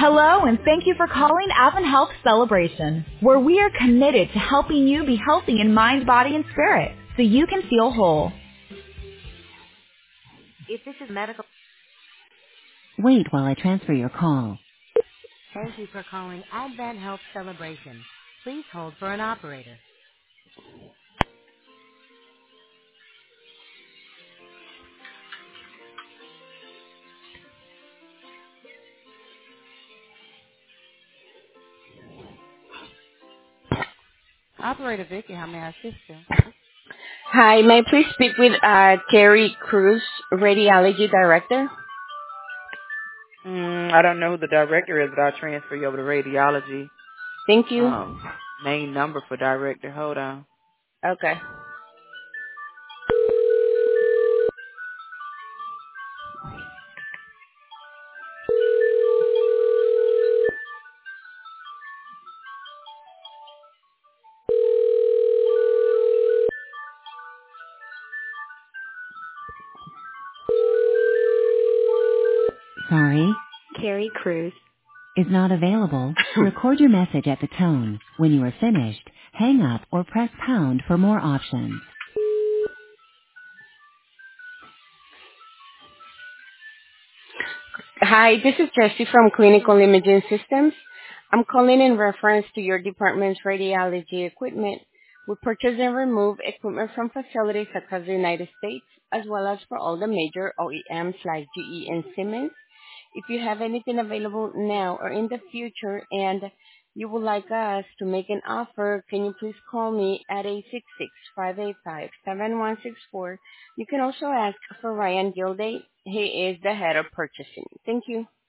Hello, and thank you for calling Advent Health Celebration, where we are committed to helping you be healthy in mind, body, and spirit so you can feel whole. If this is medical, Wait while I transfer your call. thank you for calling Advent Health Celebration. Please hold for an operator. Operator Vicky, how may I assist you? Hi, may I please speak with Terry Cruz, Radiology Director? I don't know who the director is, but I'll transfer you over to radiology. Thank you. Main number for director. Hold on. Okay. Sorry, Carrie Cruz. is not available. Record your message at the tone. When you are finished, hang up or press pound for more options. Hi, this is Jessie from Clinical Imaging Systems. I'm calling in reference to your department's radiology equipment. We purchase and remove equipment from facilities across the United States, as well as for all the major OEMs like GE and Siemens. If you have anything available now or in the future and you would like us to make an offer, can you please call me at 866-585-7164. You can also ask for Ryan Gilday. He is the head of purchasing. Thank you.